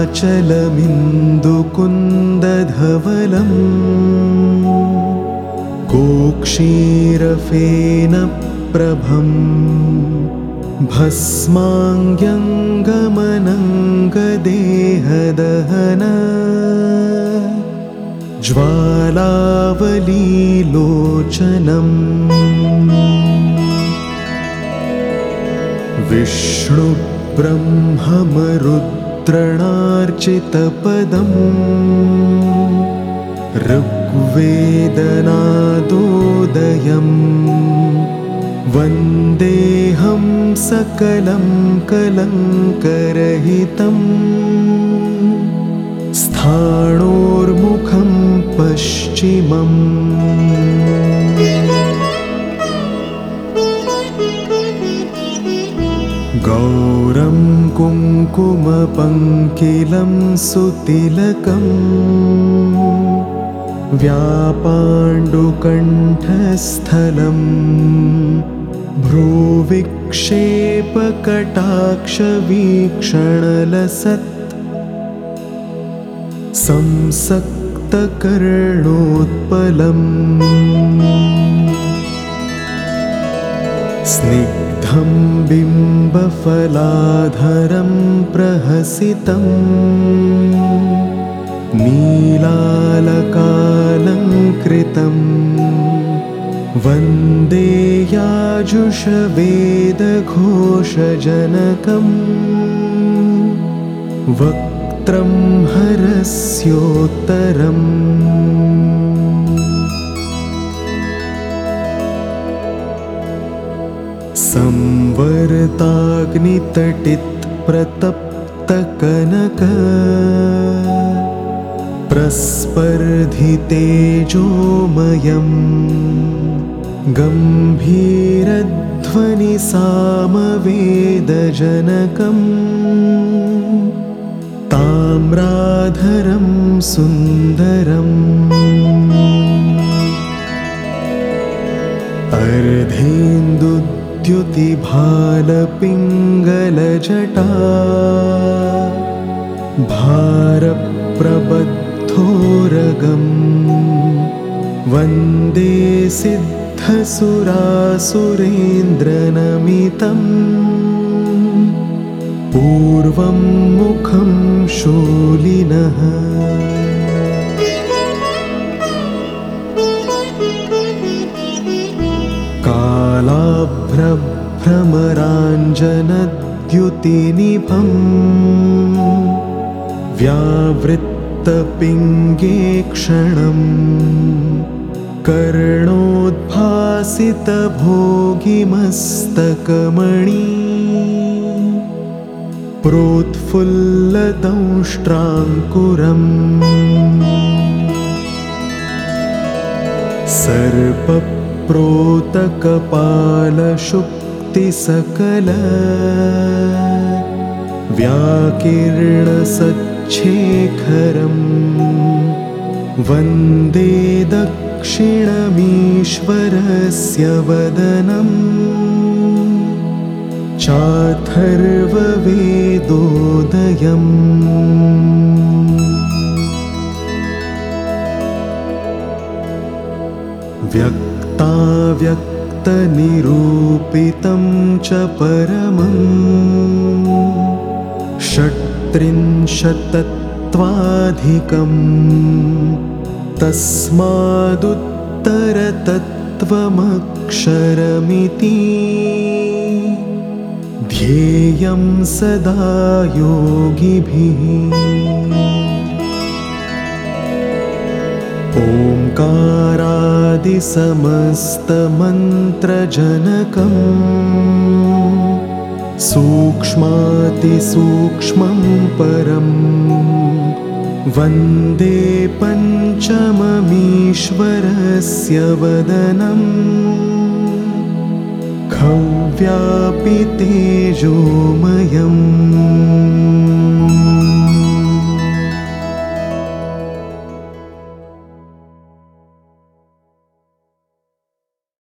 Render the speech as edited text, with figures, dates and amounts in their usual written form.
नीलाचलमिन्दुकुन्दधवलम् गोक्षीरफेनप्रभम् भस्माङ्ग्यङ्गमनङ्गदेहदहन ज्वालावलीलोचनम् विष्णुब्रह्ममरुद्रणार्चितपदम् ऋग्वेदनादोदयम् वन्देऽहं सकलं कलङ्करहितम् स्थाणोर्मुखं पश्चिमम् गौरं कुङ्कुमपङ्किलं सुतिलकम् व्यापाण्डुकण्ठस्थलम् भ्रूविक्षेपकटाक्षवीक्षणलसत् संसक्तकर्णोत्पलम् स्निग्धं बिम्बफलाधरं प्रहसितम् नीलालकालङ्कृतम् वन्दे याजुषवेदघोषजनकम् वक्त्रं हरस्योत्तरम् संवर्ताग्नितटितप्रतप्तकनक प्रस्पर्धितेजोमयम् गम्भीरध्वनिसामवेदजनकम् ताम्राधरं सुन्दरम् अर्धेन्दुद्युतिभालपिङ्गलजटा भारप्रबद्धोरगम् वन्दे सिद्धसुरासुरेन्द्रनमितम् पूर्वं मुखं शूलिनः कालाभ्रभ्रमराञ्जनद्युतिनिभम् व्यावृत्तपिङ्गेक्षणम् कर्णोद्भासितभोगिमस्तकमणि प्रोत्फुल्लदंष्ट्राङ्कुरम् सर्पप्रोतकपालशुक्तिसकल व्याकीर्णसच्छेखरम् वन्दे दक्षिणमीश्वरस्य वदनम् चाथर्ववेदोदयम् व्यक्ताव्यक्तनिरूपितं च परमम् षट्त्रिंशत्तत्त्वाधिकम् तस्मादुत्तरतत्त्वमक्षरमिति ध्येयं सदा योगिभिः ओंकारादिसमस्तमन्त्रजनकम् सूक्ष्मातिसूक्ष्मं परम् वन्दे पञ्चममीश्वरस्य वदनम् खव्यापितेजोमयम्